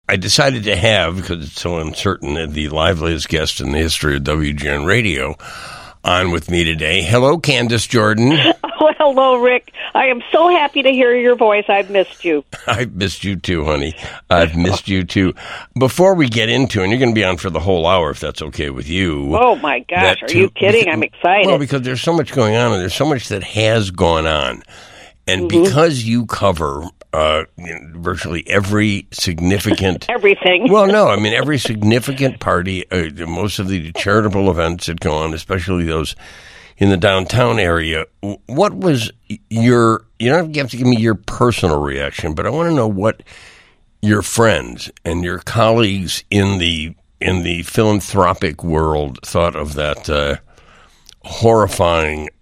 I decided to have, because it's so uncertain, the liveliest guest in the history of WGN Radio on with me today. Hello, Candace Jordan. Oh, hello, Rick. I am so happy to hear your voice. I've missed you. I've missed you too, honey. I've missed you too. Before we get into it, and you're going to be on for the whole hour if that's okay with you. Oh, my gosh. Are you kidding? I'm excited. Well, because there's so much going on, and there's so much that has gone on. And because you cover virtually every significant... Everything. Well, no, I mean, every significant party, most of the charitable events that go on, especially those in the downtown area. What was your... You don't have to give me your personal reaction, but I want to know what your friends and your colleagues in the philanthropic world thought of that horrifying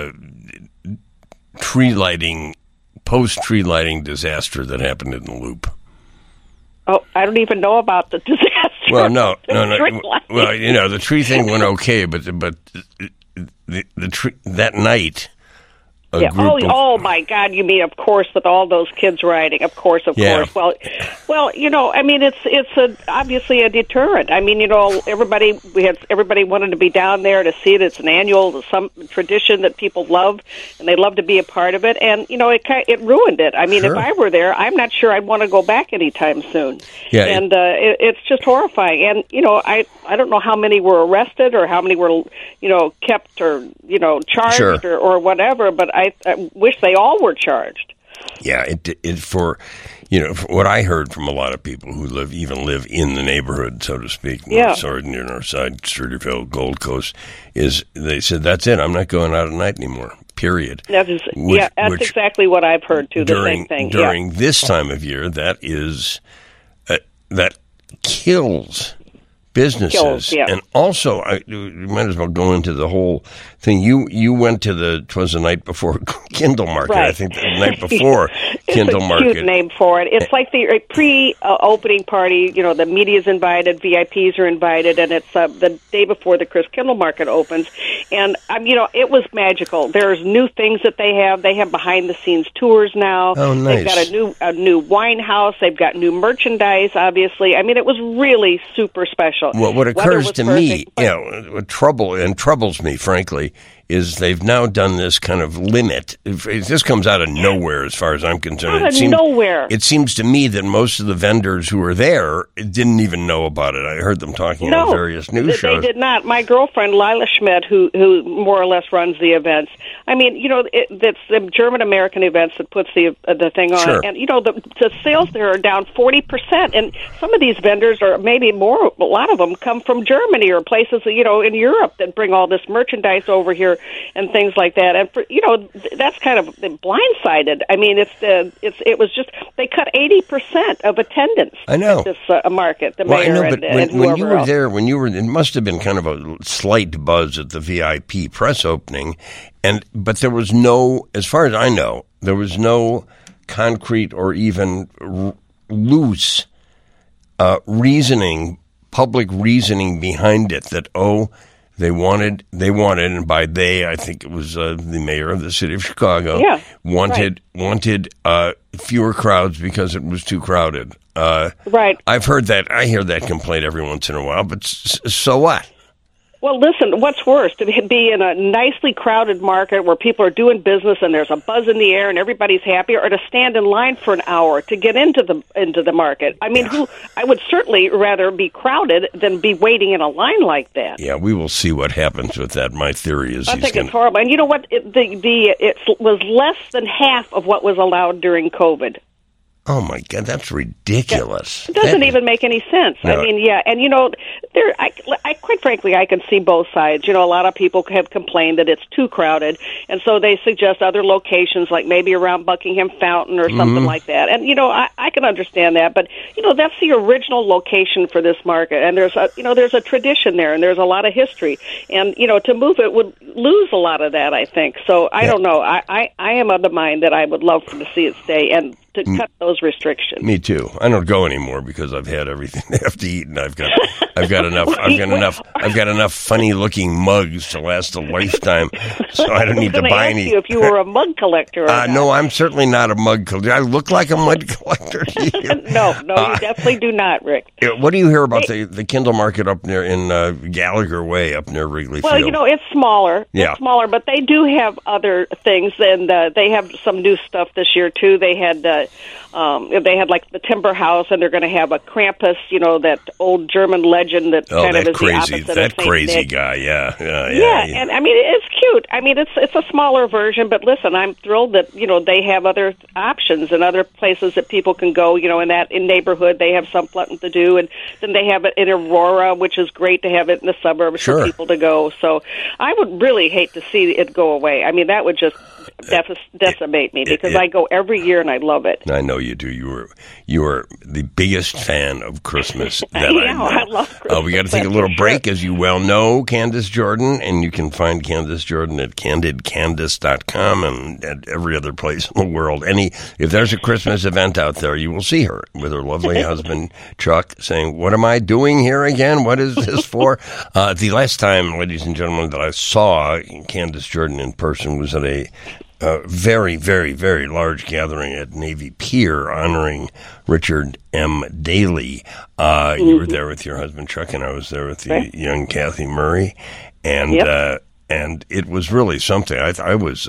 post-tree lighting disaster that happened in the Loop. Oh, I don't even know about the disaster. Well, no. Well, the tree thing went okay, but the tree that night. Yeah. Oh, my God! You mean, of course, with all those kids riding, of course. Well, I mean, it's obviously a deterrent. I mean, everybody wanted to be down there to see it. It's an annual some tradition that people love, and they love to be a part of it. And it ruined it. I mean, Sure. If I were there, I'm not sure I'd want to go back anytime soon. Yeah. And it's just horrifying. And I don't know how many were arrested or how many were kept or charged Sure. or whatever, but I wish they all were charged. Yeah, for what I heard from a lot of people who live in the neighborhood, so to speak, North Sword, near Northside, Sturdyville, Gold Coast, is they said, that's it, I'm not going out at night anymore, period. That's exactly what I've heard, too, the same thing. During this time of year, that is, that kills businesses. And also, you might as well go into the whole thing. You went to twas the night before Kindle Market, right. I think the night before Kindle Market. It's a cute name for it. It's like the pre-opening party, the media's invited, VIPs are invited, and it's the day before the Chris Kindle Market opens. And, it was magical. There's new things that they have. They have behind-the-scenes tours now. Oh, nice. They've got a new wine house. They've got new merchandise, obviously. I mean, it was really super special. Well, what occurs to me, what troubles me, frankly, is they've now done this kind of limit. This comes out of nowhere, as far as I'm concerned. Nowhere. It seems to me that most of the vendors who were there didn't even know about it. I heard them talking on various news shows. They did not. My girlfriend, Lila Schmidt, who more or less runs the events, I mean, it's the German-American events that puts the thing on. Sure. And, the sales there are down 40%. And some of these vendors, or maybe more, a lot of them come from Germany or places, in Europe that bring all this merchandise over here and things like that. And that's kind of blindsided. I mean, it was just they cut 80% of attendance. I know at this market. The mayor I know, but when you were there, it must have been kind of a slight buzz at the VIP press opening, but there was no, as far as I know, there was no concrete or even loose public reasoning behind it that they wanted, and by they, I think it was the mayor of the city of Chicago, wanted fewer crowds because it was too crowded. Right. I've heard that. I hear that complaint every once in a while, but so what? Well, listen, what's worse, to be in a nicely crowded market where people are doing business and there's a buzz in the air and everybody's happy, or to stand in line for an hour to get into the market? I mean, I would certainly rather be crowded than be waiting in a line like that. Yeah, we will see what happens with that. My theory is I think it's horrible. And you know what? It was less than half of what was allowed during COVID. Oh, my God, that's ridiculous. It doesn't even make any sense. No. I mean, and, I quite frankly, I can see both sides. A lot of people have complained that it's too crowded, and so they suggest other locations, like maybe around Buckingham Fountain or something like that. And, I can understand that, but, that's the original location for this market, and there's a tradition there, and there's a lot of history. And, to move it would lose a lot of that, I think. So I don't know. I am of the mind that I would love to see it stay, and to cut those restrictions. Me too. I don't go anymore because I've had everything they have to eat, and I've got enough funny looking mugs to last a lifetime. So I don't need to buy any. You if you were a mug collector. No, I'm certainly not a mug collector. I look like a mug collector. No, you definitely do not, Rick. What do you hear about the Kindle Market up near in Gallagher Way up near Wrigley Field? Well, it's smaller. Yeah. It's smaller, but they do have other things, and they have some new stuff this year too. They had like the Timber House, and they're going to have a Krampus, that old German legend that kind of is crazy, the opposite that of Saint crazy Nick. Guy, yeah. And I mean it's cute. I mean it's a smaller version, but listen, I'm thrilled that they have other options and other places that people can go. In neighborhood they have something to do, and then they have it in Aurora, which is great to have it in the suburbs for people to go. So I would really hate to see it go away. I mean that would just decimate me because I go every year and I love it. I know you do. You are the biggest fan of Christmas that I know. I love Christmas. We got to take a little break, as you well know, Candace Jordan, and you can find Candace Jordan at candidcandace.com and at every other place in the world. If there's a Christmas event out there, you will see her with her lovely husband, Chuck, saying, "What am I doing here again? What is this for?" The last time, ladies and gentlemen, that I saw Candace Jordan in person was at a very, very, very large gathering at Navy Pier honoring Richard M. Daley. You were there with your husband, Chuck, and I was there with the young Kathy Murray. And it was really something. I was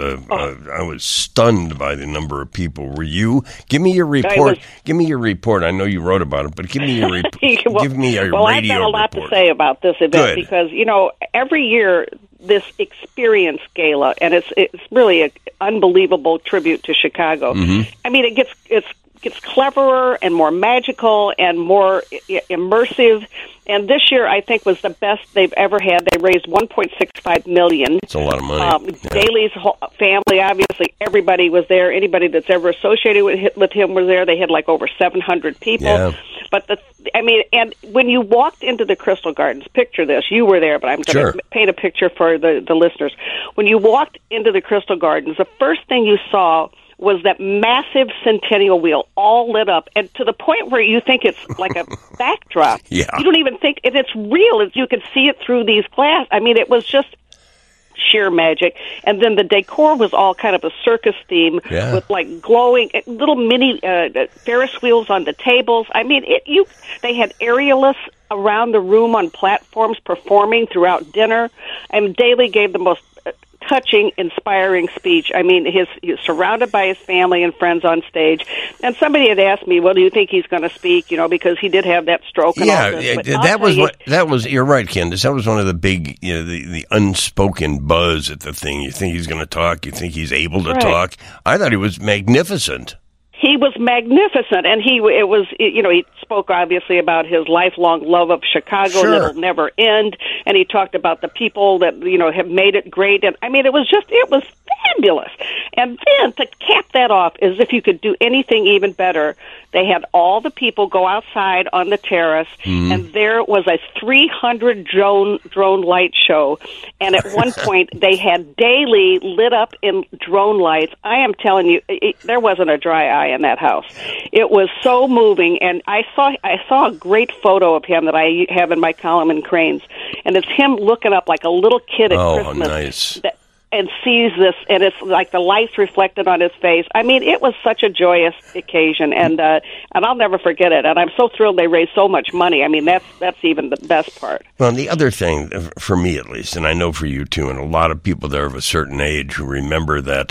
stunned by the number of people. Were you? Give me your report. Give me your report. I know you wrote about it, but give me your report. Give me a radio report. I've got a lot to say about this event because every year this Experience Gala, and it's really an unbelievable tribute to Chicago. Mm-hmm. I mean, it gets cleverer and more magical and more immersive. And this year, I think, was the best they've ever had. They raised $1.65 million. It's a lot of money. Daley's whole family, obviously, everybody was there. Anybody that's ever associated with him was there. They had like over 700 people. Yeah. But and when you walked into the Crystal Gardens, picture this. You were there, but I'm going to paint a picture for the listeners. When you walked into the Crystal Gardens, the first thing you saw was that massive Centennial wheel all lit up, and to the point where you think it's like a backdrop. Yeah. You don't even think it's real. You can see it through these glass. I mean, it was just sheer magic. And then the decor was all kind of a circus theme with like glowing little mini Ferris wheels on the tables. I mean, they had aerialists around the room on platforms performing throughout dinner, and Daley gave the most touching, inspiring speech. I mean, he's surrounded by his family and friends on stage. And somebody had asked me, "Well, do you think he's going to speak?" Because he did have that stroke. And all this. That was. You're right, Candace. That was one of the big, the unspoken buzz at the thing. You think he's going to talk? You think he's able to talk? I thought he was magnificent. He was magnificent, and he spoke obviously about his lifelong love of Chicago that'll never end, and he talked about the people that have made it great, and I mean it was fabulous. And then to cap that off, as if you could do anything even better, they had all the people go outside on the terrace, and there was a 300 drone light show, and at one point they had Daley lit up in drone lights. I am telling you, there wasn't a dry eye in that house. It was so moving, and I saw a great photo of him that I have in my column in Cranes, and it's him looking up like a little kid at Christmas. Nice. And sees this, and it's like the lights reflected on his face. I mean, it was such a joyous occasion, and I'll never forget it. And I'm so thrilled they raised so much money. I mean, that's even the best part. Well, the other thing, for me at least, and I know for you too, and a lot of people there of a certain age who remember that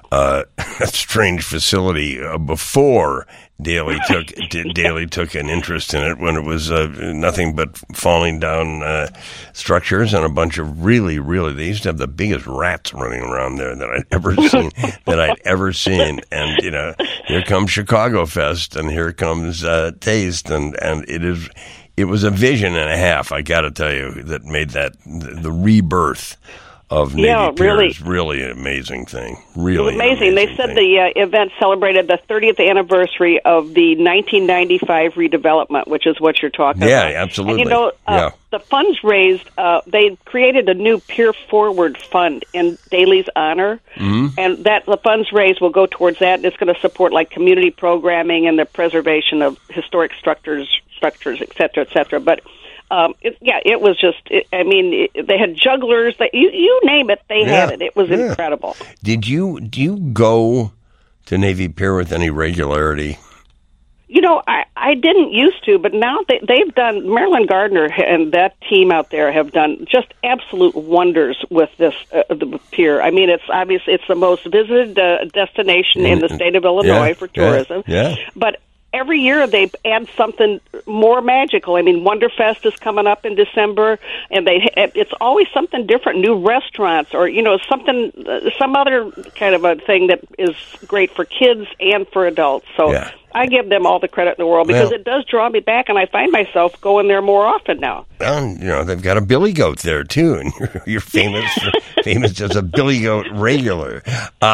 strange facility before Daley took an interest in it, when it was nothing but falling down structures and a bunch of really they used to have the biggest rats running around there that I'd ever seen. And here comes Chicago Fest, and here comes Taste, and it was a vision and a half, I got to tell you, that made that the rebirth of Navy Pier is really an amazing thing. Really, it was amazing. They said the event celebrated the 30th anniversary of the 1995 redevelopment, which is what you're talking about. Yeah, absolutely. And the funds raised, they created a new Pier Forward Fund in Daley's honor, and the funds raised will go towards that. And it's going to support like community programming and the preservation of historic structures, et cetera, et cetera. But it was just. They had jugglers. You name it, they had it. It was incredible. Do you go to Navy Pier with any regularity? I didn't used to, but now they've done. Marilyn Gardner and that team out there have done just absolute wonders with this the pier. I mean, it's obviously it's the most visited destination in the state of Illinois for tourism. Yeah. But every year they add something more magical. I mean, Wonderfest is coming up in December, and it's always something different, new restaurants or, some other kind of a thing that is great for kids and for adults. So I give them all the credit in the world because it does draw me back, and I find myself going there more often now. Well, they've got a Billy Goat there, too, and you're famous as a Billy Goat regular.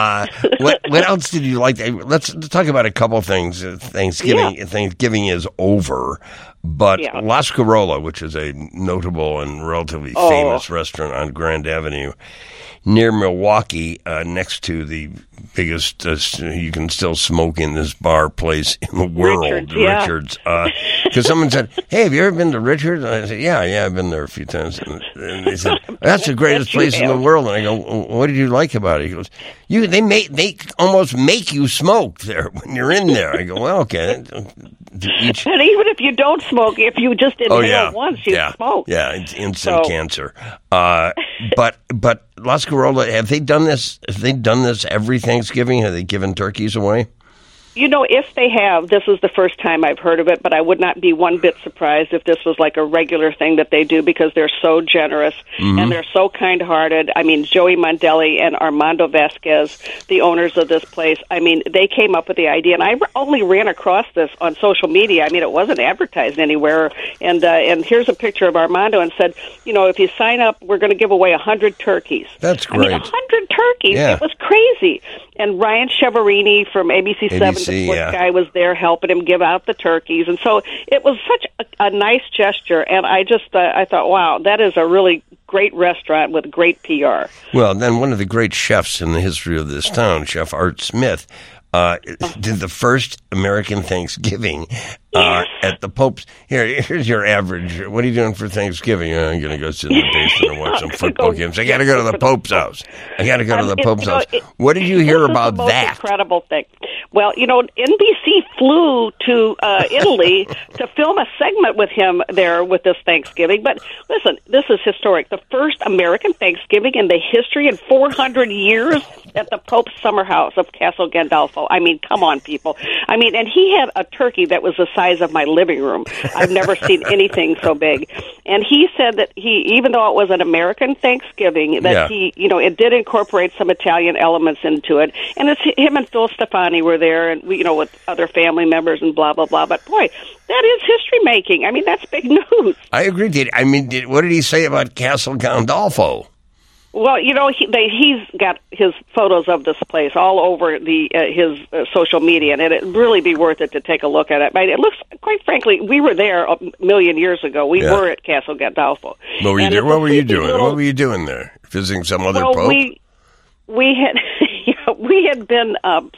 What else did you like? Let's talk about a couple things. Thanksgiving is over, but La Scarola, which is a notable and relatively famous restaurant on Grand Avenue near Milwaukee, next to the biggest, you can still smoke in this bar place in the world, Richard's. Because someone said, "Hey, have you ever been to Richard's?" And I said, "Yeah, I've been there a few times." And they said, "That's the greatest place in the world." And I go, "What did you like about it?" He goes, "They almost make you smoke there when you're in there." I go, "Well, okay." And even if you don't smoke, if you just inhale once, you smoke. Yeah, it's instant cancer. But La Scarola, have they done this? Have they done this every Thanksgiving? Have they given turkeys away? If they have, this is the first time I've heard of it, but I would not be one bit surprised if this was like a regular thing that they do because they're so generous and they're so kind-hearted. I mean, Joey Mondelli and Armando Vasquez, the owners of this place, I mean, they came up with the idea, and I only ran across this on social media. I mean, it wasn't advertised anywhere, and here's a picture of Armando and said, if you sign up, we're going to give away 100 turkeys. That's great. 100 turkeys. Yeah. It was crazy. And Ryan Cheverini from ABC7, the sports guy, was there helping him give out the turkeys. And so it was such a nice gesture. And I just I thought, wow, that is a really great restaurant with great PR. Well, then one of the great chefs in the history of this town, Chef Art Smith, did the first American Thanksgiving at the Pope's. Here's your average. What are you doing for Thanksgiving? I'm going to go sit in the basement and watch some football games. I got to go to the Pope's house. What did you hear about that? Incredible thing. Well, NBC flew to Italy to film a segment with him there with this Thanksgiving. But listen, this is historic. The first American Thanksgiving in the history in 400 years at the Pope's summer house of Castle Gandolfo. I mean, come on, people. I mean, and he had a turkey that was the size of my living room. I've never seen anything so big. And he said that even though it was an American Thanksgiving, that it did incorporate some Italian elements into it. And it's him and Phil Stefani were there, and with other family members and blah blah blah. But boy, that is history making. I mean, that's big news. I agree. What did he say about Castle Gandolfo? Well, he's got his photos of this place all over his social media, and it'd really be worth it to take a look at it. But it looks, quite frankly, we were there a million years ago. We were at Castle Gandolfo. What were you doing? What were you doing there? Visiting some other pope? We had been.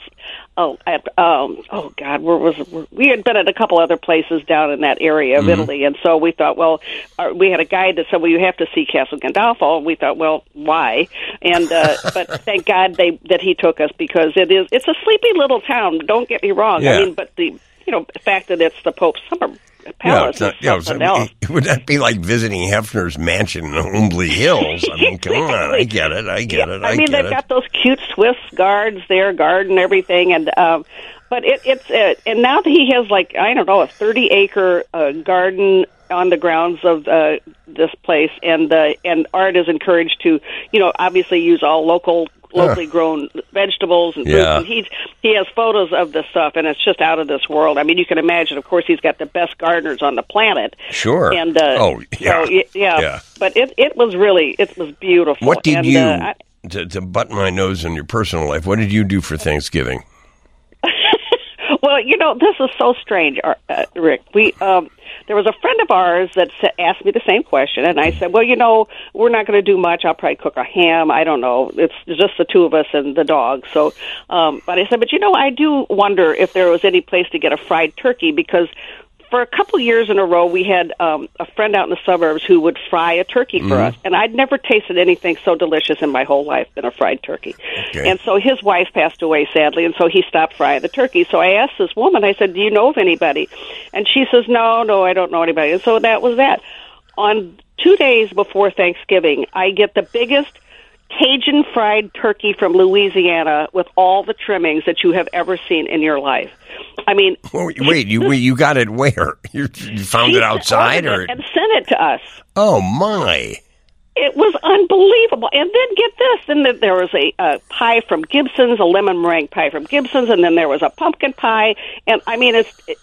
We had been at a couple other places down in that area of Italy, and so we thought, we had a guide that said, you have to see Castle Gandolfo, and we thought, why? And but thank God that he took us, because it's a sleepy little town. Don't get me wrong. I mean, but the fact that it's the Pope's summer palace. Would that be like visiting Hefner's mansion in Hombley Hills? I mean, come on, I get it. I mean, they've got those cute Swiss guards there, garden, everything, and but it's and now that he has a 30-acre garden on the grounds of this place, and Art is encouraged to obviously use all local locally grown vegetables and fruits. And he has photos of this stuff, and it's just out of this world. I mean, you can imagine. Of course, he's got the best gardeners on the planet. Sure. And But it was beautiful. What did to button my nose in your personal life? What did you do for Thanksgiving? Well, this is so strange, Rick. There was a friend of ours that asked me the same question, and I said, well, we're not going to do much. I'll probably cook a ham. I don't know. It's just the two of us and the dog. So, but I said, but I do wonder if there was any place to get a fried turkey, because for a couple years in a row, we had a friend out in the suburbs who would fry a turkey for us. And I'd never tasted anything so delicious in my whole life than a fried turkey. Okay. And so his wife passed away, sadly, and so he stopped frying the turkey. So I asked this woman, I said, do you know of anybody? And she says, no, I don't know anybody. And so that was that. On 2 days before Thanksgiving, I get the biggest Cajun fried turkey from Louisiana with all the trimmings that you have ever seen in your life. I mean, wait, you got it where? You found it outside, or and sent it to us? Oh my! It was unbelievable. And then get this: then there was a pie from Gibson's, a lemon meringue pie from Gibson's, and then there was a pumpkin pie. And I mean,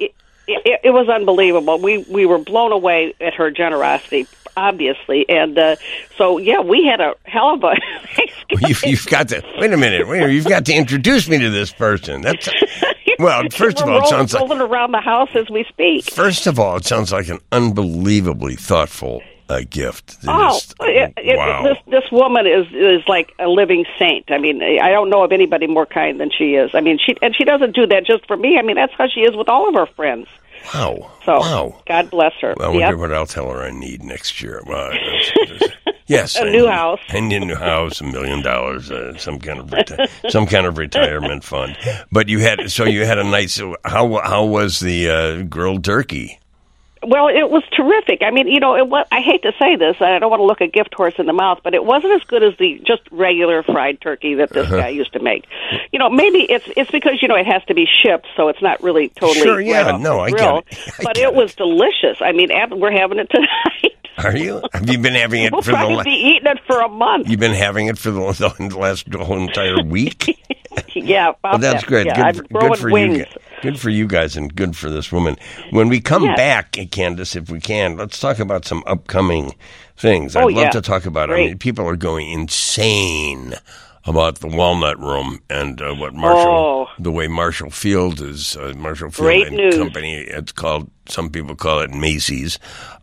it was unbelievable. We were blown away at her generosity, obviously, and so we had a hell of a Thanksgiving. You've got to wait a minute. You've got to introduce me to this person. That's well. First of all, it sounds like rolling around the house as we speak. First of all, it sounds like an unbelievably thoughtful gift. Wow! This woman is like a living saint. I mean, I don't know of anybody more kind than she is. I mean, she doesn't do that just for me. I mean, that's how she is with all of her friends. Wow! So, wow! God bless her. Well, I wonder what I'll tell her I need next year. Well, yes, a new house. I need a new house, $1 million, some kind of retirement fund. But you had a nice. How was the grilled turkey? Well, it was terrific. I mean, I hate to say this, I don't want to look a gift horse in the mouth, but it wasn't as good as the just regular fried turkey that this guy used to make. Maybe it's because, it has to be shipped, so it's not really totally sure, yeah, right off no, the I grill. get it. But it was delicious. I mean, we're having it tonight. Are you? Have you been having it we'll for probably be eating it for a month. You've been having it for the whole entire week? Yeah, well, that's great. Yeah, good for wings. You. Good for you guys, and good for this woman. When we come back, Candace, if we can, let's talk about some upcoming things. I'd love to talk about. Great. I mean, people are going insane about the Walnut Room and what Marshall, the way Marshall Field is, Marshall Field Great and news. Company. It's called. Some people call it Macy's.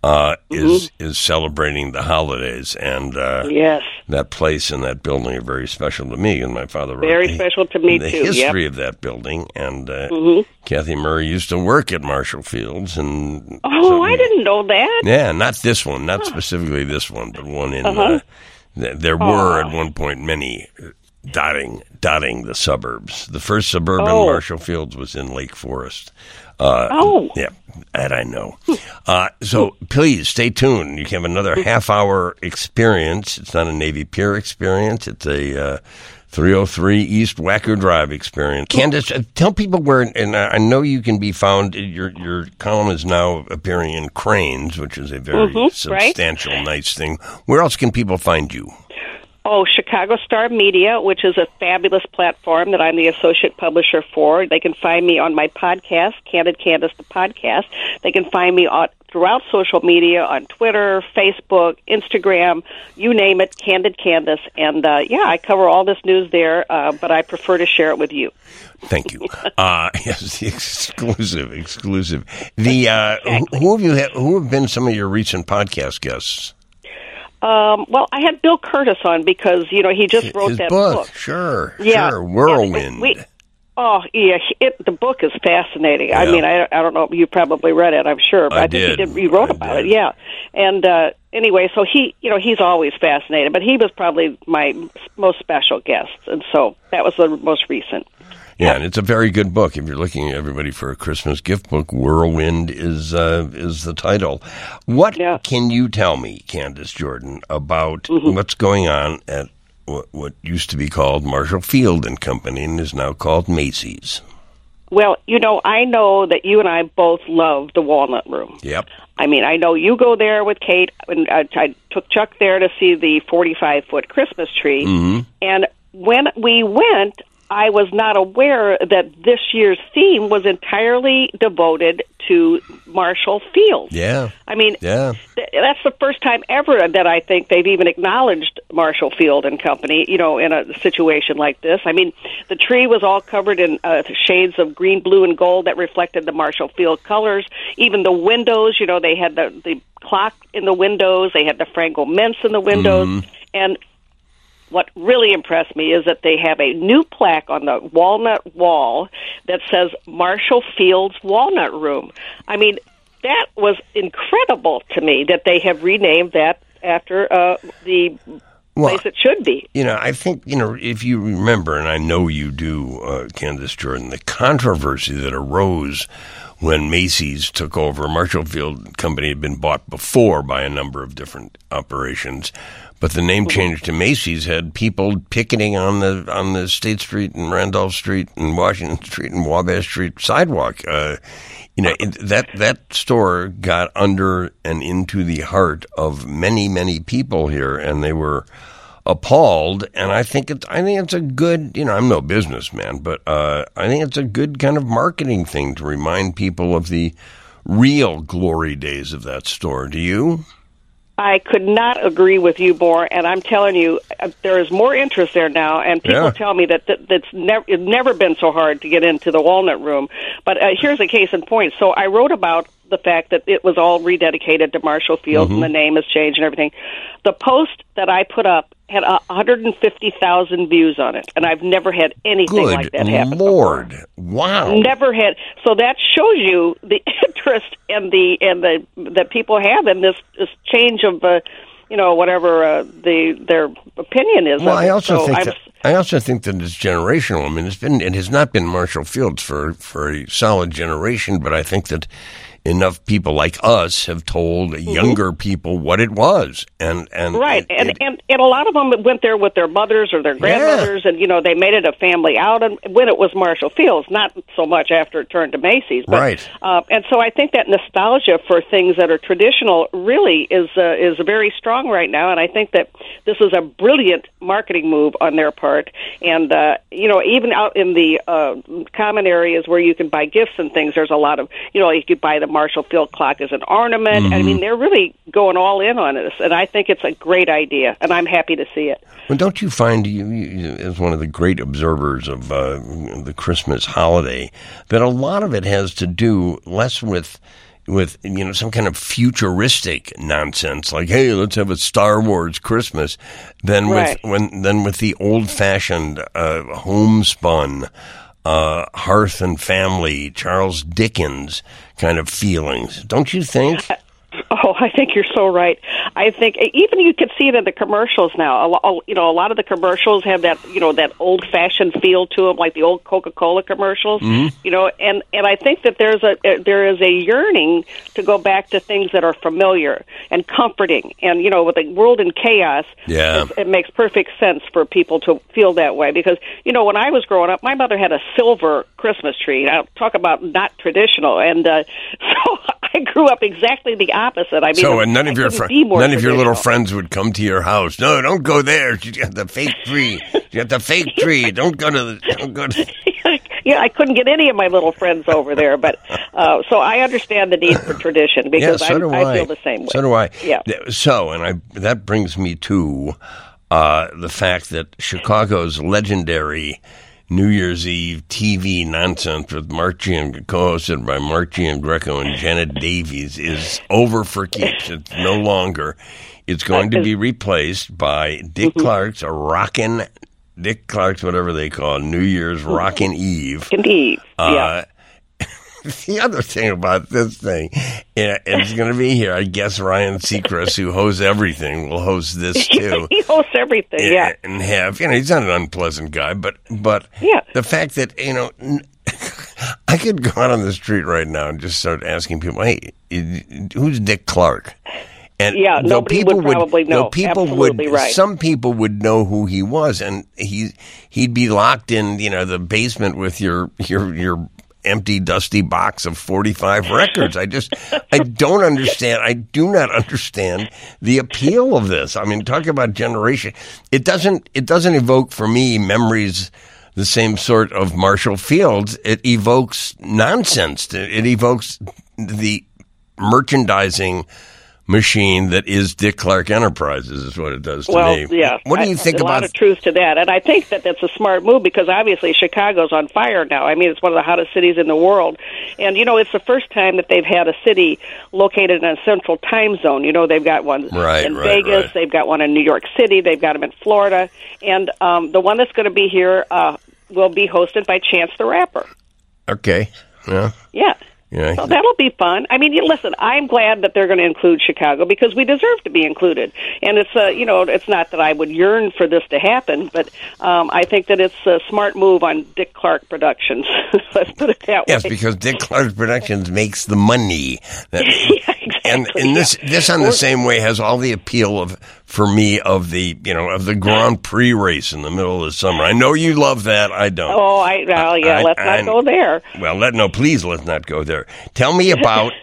Is celebrating the holidays, and that place and that building are very special to me. And my father wrote special to me the too. history of that building, and Kathy Murray used to work at Marshall Fields, and I didn't know that. Yeah, not this one, not specifically this one, but one in. There were at one point many dotting the suburbs. The first suburban Marshall Fields was in Lake Forest. Yeah, that I know. So please stay tuned. You can have another half-hour experience. It's not a Navy Pier experience. It's a 303 East Wacker Drive experience. Candace, tell people where, and I know you can be found, your column is now appearing in Cranes, which is a very substantial, nice thing. Where else can people find you? Chicago Star Media, which is a fabulous platform that I'm the associate publisher for. They can find me on my podcast, Candid Candace, the podcast. They can find me throughout social media, on Twitter, Facebook, Instagram, you name it, Candid Candace. And, I cover all this news there, but I prefer to share it with you. Thank you. Yes, exclusive. Who have been some of your recent podcast guests? Well, I had Bill Curtis on because, he just wrote that book. Sure, Whirlwind. The book is fascinating. Yeah. I mean, I don't know, you probably read it, I'm sure. But I think he wrote about it, yeah. And anyway, so he's always fascinating, but he was probably my most special guest, and so that was the most recent. Yeah, and it's a very good book. If you're looking at everybody for a Christmas gift book, Whirlwind is the title. What can you tell me, Candace Jordan, about what's going on at what used to be called Marshall Field and Company and is now called Macy's? Well, I know that you and I both love the Walnut Room. Yep. I mean, I know you go there with Kate, and I took Chuck there to see the 45-foot Christmas tree, and when we went, I was not aware that this year's theme was entirely devoted to Marshall Field. Yeah. I mean, yeah. That's the first time ever that I think they've even acknowledged Marshall Field and Company, in a situation like this. I mean, the tree was all covered in shades of green, blue, and gold that reflected the Marshall Field colors. Even the windows, they had the clock in the windows. They had the Frango mints in the windows. Mm-hmm. And what really impressed me is that they have a new plaque on the walnut wall that says Marshall Field's Walnut Room. I mean, that was incredible to me that they have renamed that after the place it should be. I think, if you remember, and I know you do, Candace Jordan, the controversy that arose when Macy's took over. Marshall Field Company had been bought before by a number of different operations, but the name change to Macy's had people picketing on the State Street and Randolph Street and Washington Street and Wabash Street sidewalk. That store got under and into the heart of many, many people here, and they were appalled. And I think it's a good, I'm no businessman, but I think it's a good kind of marketing thing to remind people of the real glory days of that store. Do you? I could not agree with you more, and I'm telling you, there is more interest there now, and people tell me that it's never been so hard to get into the Walnut Room. But here's a case in point. So I wrote about the fact that it was all rededicated to Marshall Field, and the name has changed and everything. The post that I put up had 150,000 views on it, and I've never had anything like that happen Lord. Before. Wow. Never had. So that shows you the interest and the that people have in this change of whatever their opinion is. Well, I also think that it's generational. I mean, it has not been Marshall Fields for a solid generation, but I think that enough people like us have told younger people what it was, and right, and a lot of them went there with their mothers or their grandmothers, and they made it a family out. And when it was Marshall Fields, not so much after it turned to Macy's, but, right. And so I think that nostalgia for things that are traditional really is very strong right now, and I think that this is a brilliant marketing move on their part. And even out in the common areas where you can buy gifts and things, there's a lot of you could buy the Marshall Field clock as an ornament. I mean, they're really going all in on this, and I think it's a great idea, and I'm happy to see it. Well, don't you find, you as one of the great observers of the Christmas holiday, that a lot of it has to do less with some kind of futuristic nonsense, like, hey, let's have a Star Wars Christmas, than with the old-fashioned homespun hearth and family, Charles Dickens kind of feelings, don't you think? Oh, I think you're so right. I think even you can see it in the commercials now. A lot of the commercials have that, that old-fashioned feel to them, like the old Coca-Cola commercials. And I think that there is a yearning to go back to things that are familiar and comforting. And with the world in chaos, it makes perfect sense for people to feel that way. Because when I was growing up, my mother had a silver Christmas tree. I'll talk about not traditional, and so I grew up exactly the opposite. I mean, and none of your little friends would come to your house. No, don't go there. You got the fake tree. Don't go to. Yeah, I couldn't get any of my little friends over there, but so I understand the need for tradition because I feel the same way. So do I. Yeah. So, that brings me to the fact that Chicago's legendary New Year's Eve TV nonsense with co-hosted by Mark Giangreco and Janet Davies is over for keeps. It's no longer. It's going to be replaced by Dick Clark's Dick Clark's, whatever they call it, New Year's Rockin' Eve. The other thing about this thing, it's going to be here. I guess Ryan Seacrest, who hosts everything, will host this too. He hosts everything, and have he's not an unpleasant guy, but the fact that I could go out on the street right now and just start asking people, "Hey, who's Dick Clark?" And nobody would probably know. Absolutely right. Some people would know who he was, and he'd be locked in, the basement with your empty, dusty box of 45 records. I don't understand. I do not understand the appeal of this. I mean, talk about generation. It doesn't evoke for me memories the same sort of Marshall Fields. It evokes nonsense. It evokes the merchandising machine that is Dick Clark Enterprises is what it does to me. Yeah. What do you think about... A lot of truth to that. And I think that that's a smart move because obviously Chicago's on fire now. I mean, it's one of the hottest cities in the world. And, it's the first time that they've had a city located in a central time zone. They've got one in Vegas. Right. They've got one in New York City. They've got them in Florida. And the one that's going to be here will be hosted by Chance the Rapper. Okay. Yeah. Yeah. Yeah. So that'll be fun. I mean, listen, I'm glad that they're going to include Chicago because we deserve to be included. And it's it's not that I would yearn for this to happen, but I think that it's a smart move on Dick Clark Productions. Let's put it that way. Yes, because Dick Clark Productions makes the money. Yeah, exactly. And this on the same way has all the appeal for me of the Grand Prix race in the middle of the summer. I know you love that. I don't. Oh, let's not go there. Well, please let's not go there. Tell me about,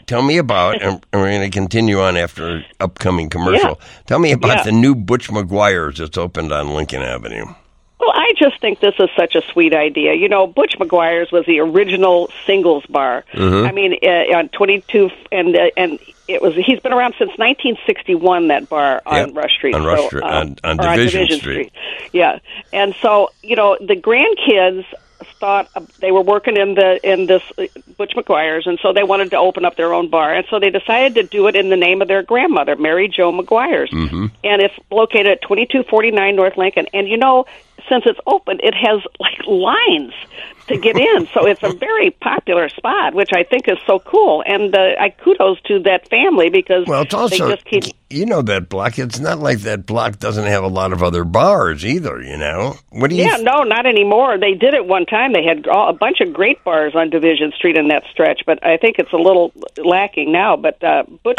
and we're going to continue on after an upcoming commercial. Yeah. Tell me about the new Butch McGuire's that's opened on Lincoln Avenue. Well, I just think this is such a sweet idea. Butch McGuire's was the original singles bar. Mm-hmm. I mean, on 22, and he's been around since 1961. That bar on Rush Street, on Division Street. Yeah, and so the grandkids thought they were working in this Butch McGuire's, and so they wanted to open up their own bar, and so they decided to do it in the name of their grandmother, Mary Jo McGuire's, mm-hmm. and it's located at 2249 North Lincoln. And since it's open, it has lines to get in, so it's a very popular spot, which I think is so cool. And I kudos to that family because it's also, they just keep. That block. It's not like that block doesn't have a lot of other bars either. What do you? Yeah, no, not anymore. They did it one time. They had a bunch of great bars on Division Street in that stretch, but I think it's a little lacking now. But Butch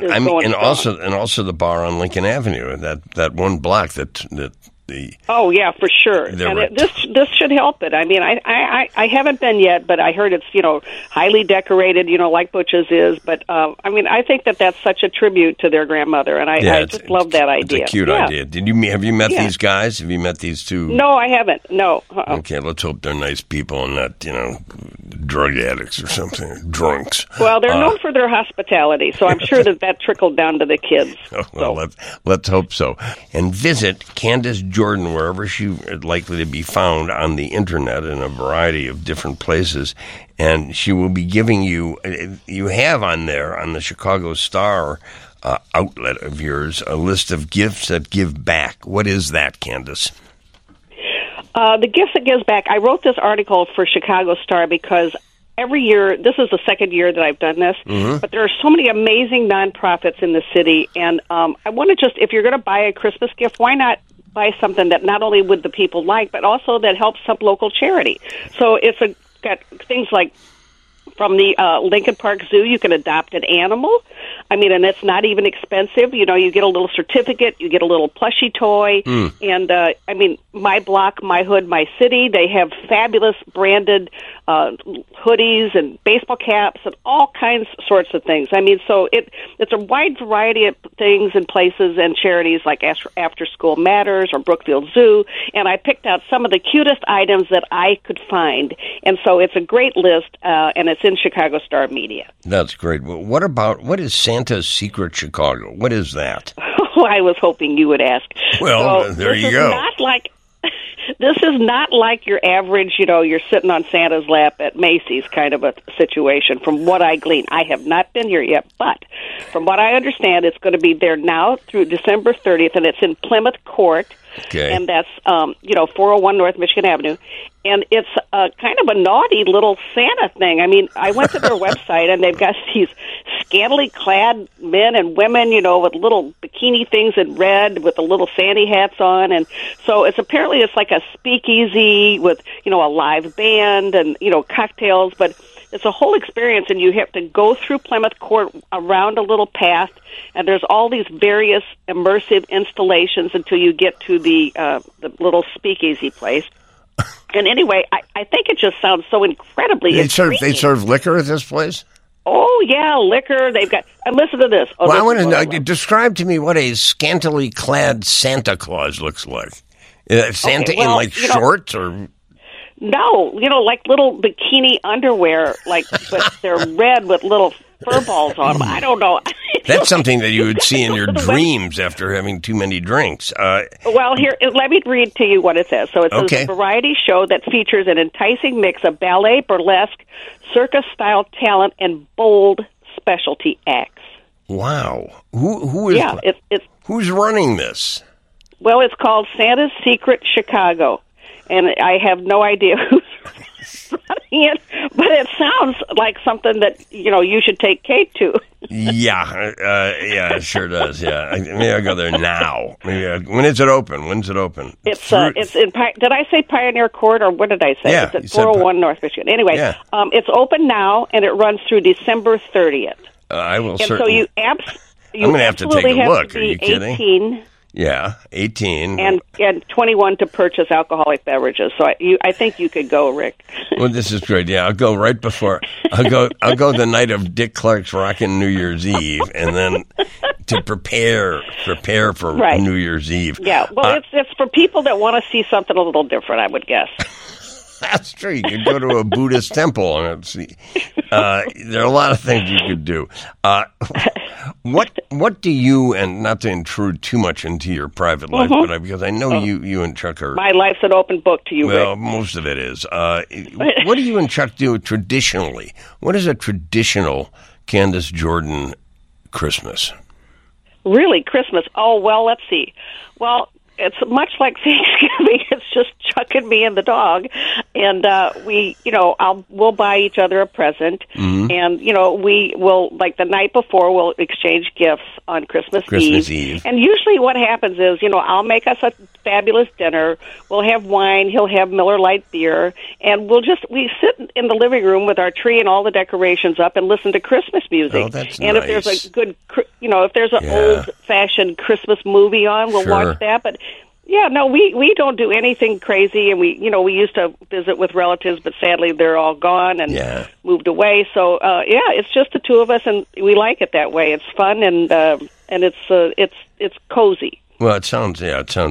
also the bar on Lincoln Avenue, that one block that. Oh yeah, for sure. And this should help it. I mean, I haven't been yet, but I heard it's highly decorated, like Butch's is. But I think that's such a tribute to their grandmother, and I just love that idea. It's a cute idea. Have you met these guys? Have you met these two? No, I haven't. No. Okay, let's hope they're nice people and not drug addicts or something, drunks. Well, they're known for their hospitality, so I'm sure that trickled down to the kids. Well, let's hope so. And visit Candace Jordan wherever she is likely to be found on the internet in a variety of different places, and she will be giving you have on there on the Chicago Star outlet of yours a list of gifts that give back. What is that, Candace? The Gifts That Gives Back. I wrote this article for Chicago Star because every year, this is the second year that I've done this, mm-hmm. but there are so many amazing nonprofits in the city, and I want to if you're going to buy a Christmas gift, why not buy something that not only would the people like, but also that helps some local charity. So it's got things like from the Lincoln Park Zoo, you can adopt an animal. I mean, and it's not even expensive. You get a little certificate, you get a little plushie toy, and My Block, My Hood, My City, they have fabulous branded hoodies and baseball caps and all kinds sorts of things. I mean, so it's a wide variety of things and places and charities like After School Matters or Brookfield Zoo, and I picked out some of the cutest items that I could find, and so it's a great list, and it's in Chicago Star Media. That's great. Well, what is Santa's Secret Chicago? What is that? Oh, I was hoping you would ask. Well, so there you go. This is not like your average, you're sitting on Santa's lap at Macy's kind of a situation, from what I glean. I have not been here yet, but from what I understand, it's going to be there now through December 30th, and it's in Plymouth Court, and that's, 401 North Michigan Avenue. And it's kind of a naughty little Santa thing. I mean, I went to their website, and they've got these scantily clad men and women, with little bikini things in red with the little Santa hats on. And so it's like a speakeasy with, a live band and, cocktails. But it's a whole experience, and you have to go through Plymouth Court around a little path, and there's all these various immersive installations until you get to the little speakeasy place. And anyway, I think it just sounds so incredibly They serve liquor at this place? Oh, yeah, liquor. They've got... And listen to this. Oh, well, I want to know. Describe to me what a scantily clad Santa Claus looks like. Santa in, shorts or... No, like little bikini underwear, but they're red with little fur balls on them. I don't know. That's something that you would see in your dreams after having too many drinks. Well, here, let me read to you what it says. So it says, a variety show that features an enticing mix of ballet, burlesque, circus-style talent, and bold specialty acts. Wow. Who is? Yeah, who's running this? Well, it's called Santa's Secret Chicago. And I have no idea who's running it, but it sounds like something that, you should take Kate to. Yeah, it sure does, yeah. Maybe I'll go there now. When is it open? When's it open? It's in, did I say Pioneer Court, or what did I say? Yeah, it's at 401 North Michigan. Anyway, it's open now, and it runs through December 30th. I will certainly. So I'm going to have to take a look. Are you kidding? 18. Yeah, 18. And 21 to purchase alcoholic beverages. So I think you could go, Rick. Well, this is great. Yeah, I'll go right before. I'll go the night of Dick Clark's Rockin' New Year's Eve, and then to prepare for New Year's Eve. Yeah, well, it's for people that want to see something a little different, I would guess. That's true. You could go to a Buddhist temple and see. There are a lot of things you could do. What do you, and not to intrude too much into your private life, but because I know you and Chuck are... My life's an open book to you, well, Rick. most of it is. What do you and Chuck do traditionally? What is a traditional Candace Jordan Christmas? Really, Christmas? Oh, well, let's see. Well, it's much like Thanksgiving. It's just Chuck and me and the dog, and we'll buy each other a present, and we will, like the night before, we'll exchange gifts on Christmas Eve. And usually, what happens is, I'll make us a fabulous dinner. We'll have wine. He'll have Miller Lite beer, and we sit in the living room with our tree and all the decorations up and listen to Christmas music. Oh, that's and nice. If there's a good, if there's an old-fashioned Christmas movie on, we'll watch that. But yeah, no, we don't do anything crazy, and we used to visit with relatives, but sadly they're all gone and moved away. So it's just the two of us, and we like it that way. It's fun and it's cozy. Well, it sounds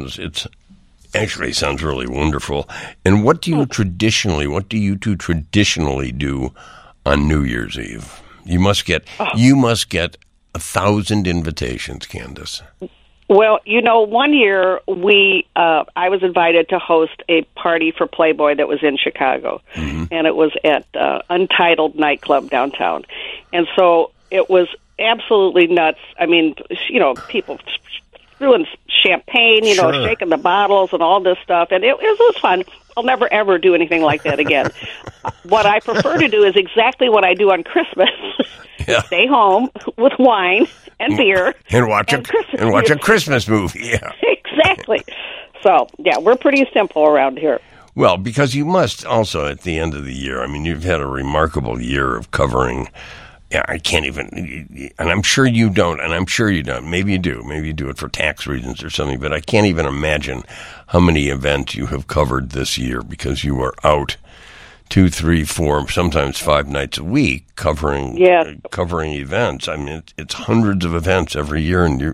really wonderful. And what do you two traditionally do on New Year's Eve? You must get 1,000 invitations, Candace. Well, 1 year I was invited to host a party for Playboy that was in Chicago, and it was at Untitled nightclub downtown, and so it was absolutely nuts. I mean, people throwing champagne, shaking the bottles and all this stuff, and it was fun. I'll never, ever do anything like that again. What I prefer to do is exactly what I do on Christmas. Stay home with wine and beer. And watch a Christmas movie. Yeah. Exactly. So, we're pretty simple around here. Well, because you must also, at the end of the year, I mean, you've had a remarkable year of covering... Yeah, I can't even, and I'm sure you don't, and I'm sure you don't. Maybe you do. Maybe you do it for tax reasons or something, but I can't even imagine how many events you have covered this year because you are out 2, 3, 4, sometimes 5 nights a week covering events. I mean, it's hundreds of events every year, and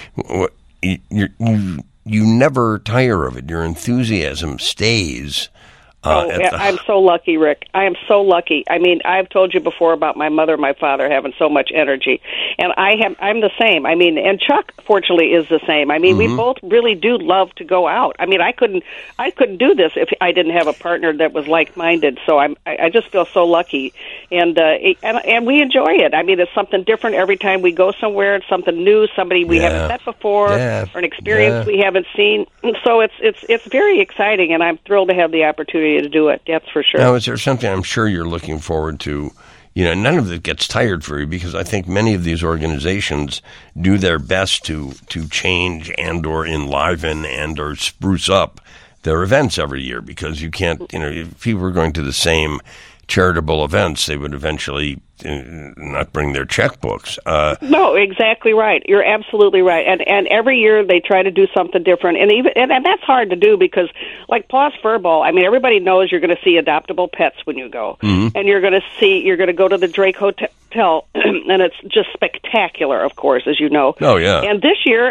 you never tire of it. Your enthusiasm stays. I'm so lucky, Rick. I am so lucky. I mean, I've told you before about my mother and my father having so much energy, and I'm the same. I mean, and Chuck, fortunately, is the same. I mean, we both really do love to go out. I mean, I couldn't do this if I didn't have a partner that was like-minded. So I just feel so lucky, and we enjoy it. I mean, it's something different every time we go somewhere. It's something new, somebody we haven't met before, or an experience we haven't seen. And so it's very exciting, and I'm thrilled to have the opportunity to do it. That's for sure. Now, is there something I'm sure you're looking forward to? None of it gets tired for you because I think many of these organizations do their best to change and or enliven and or spruce up their events every year because you can't, if people are going to the same charitable events, they would eventually not bring their checkbooks. No, exactly right. You're absolutely right. And every year they try to do something different, and that's hard to do because, like Paws Furball, I mean, everybody knows you're going to see adoptable pets when you go, and you're going to go to the Drake Hotel, and it's just spectacular, of course, as you know. Oh yeah. And this year,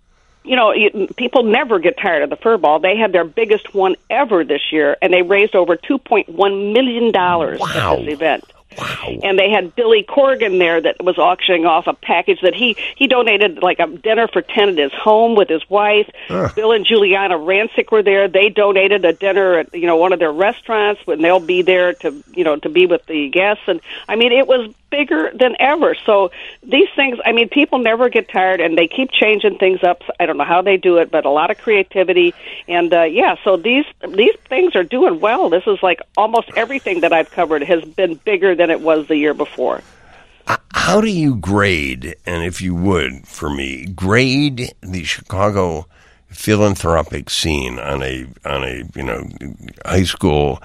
people never get tired of the Furball. They had their biggest one ever this year, and they raised over $2.1 million at this event. Wow. And they had Billy Corgan there that was auctioning off a package that he donated, like a dinner for 10 at his home with his wife. Bill and Juliana Rancic were there. They donated a dinner at, one of their restaurants, and they'll be there to be with the guests. And, I mean, it was bigger than ever. So these things, I mean, people never get tired, and they keep changing things up. I don't know how they do it, but a lot of creativity. And, so these things are doing well. This is like almost everything that I've covered has been bigger than it was the year before. How do you grade, and if you would, for me, grade the Chicago philanthropic scene on a high school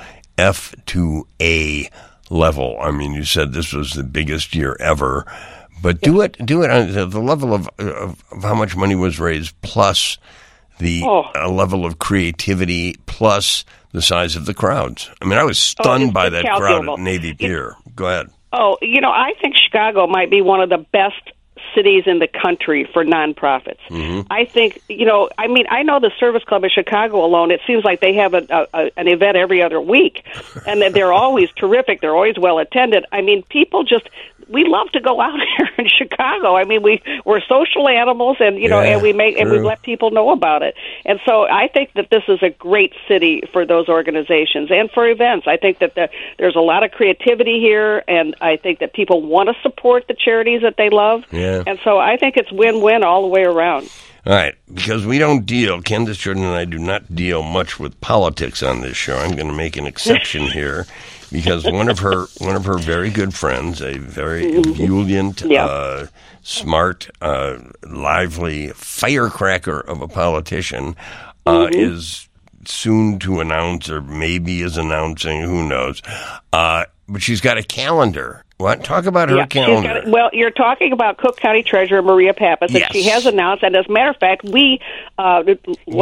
F2A level? I mean, you said this was the biggest year ever, but do it on the level of how much money was raised, plus the level of creativity, plus the size of the crowds. I mean, I was stunned by that crowd at Navy Pier. Go ahead. I think Chicago might be one of the best cities in the country for nonprofits. I think, I know the Service Club of Chicago alone, it seems like they have an event every other week, and that they're always terrific. They're always well attended. I mean, people we love to go out here in Chicago. I mean, we're social animals, and and we let people know about it. And so I think that this is a great city for those organizations and for events. I think that there's a lot of creativity here, and I think that people want to support the charities that they love. Yeah. And so I think it's win-win all the way around. All right, because we don't Candace Jordan and I do not deal much with politics on this show. I'm going to make an exception here. Because one of her very good friends, a very ebullient, smart, lively firecracker of a politician, is soon to announce, or maybe is announcing, who knows. But she's got a calendar. What? Talk about her calendar. You're talking about Cook County Treasurer Maria Pappas, and she has announced, and as a matter of fact, we broke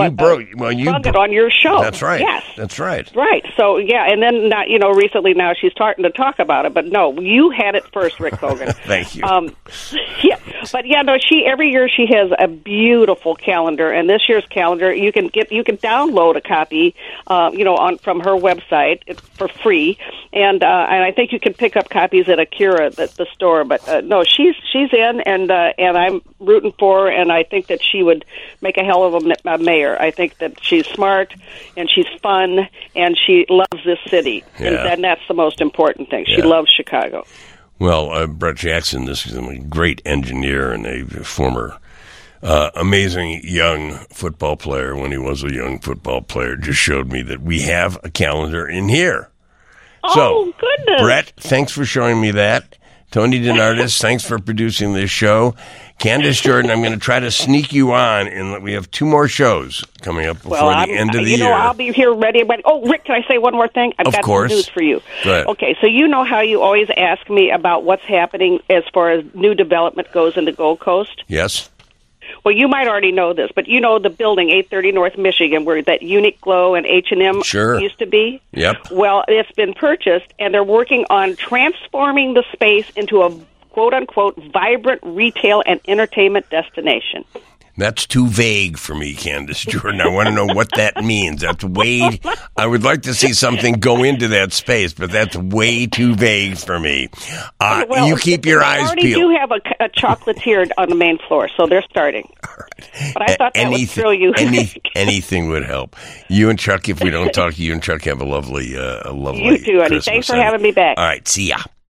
it on your show. That's right. Yes, that's right. Right. So and then recently now she's starting to talk about it, but no, you had it first, Rick Hogan. Thank you. She every year she has a beautiful calendar, and this year's calendar you can download a copy, from her website for free, and I think you can pick up copies at Akira, the store, but no, she's in, and I'm rooting for her, and I think that she would make a hell of a mayor. I think that she's smart, and she's fun, and she loves this city, and that's the most important thing. She loves Chicago. Well, Brett Jackson, this is a great engineer and a former amazing young football player when he was a young football player, just showed me that we have a calendar in here. Oh, goodness. Brett, thanks for showing me that. Tony DeNardis, thanks for producing this show. Candace Jordan, I'm going to try to sneak you on, and we have 2 more shows coming up before the end of the year. I'll be here ready. Oh, Rick, can I say one more thing? I've got some news for you. Go ahead. Okay, so you know how you always ask me about what's happening as far as new development goes in the Gold Coast? Yes. Well, you might already know this, but you know the building, 830 North Michigan, where that Uniqlo and H&M used to be? Yep. Well, it's been purchased, and they're working on transforming the space into a quote-unquote vibrant retail and entertainment destination. That's too vague for me, Candace Jordan. I want to know what that means. That's way. I would like to see something go into that space, but that's way too vague for me. You keep your eyes peeled. They already do have a chocolatier on the main floor, so they're starting. Right. But I thought that would thrill you. Anything would help. You and Chuck, if we don't talk, you and Chuck have a lovely You too, honey. Thanks for having me back. All right, see ya.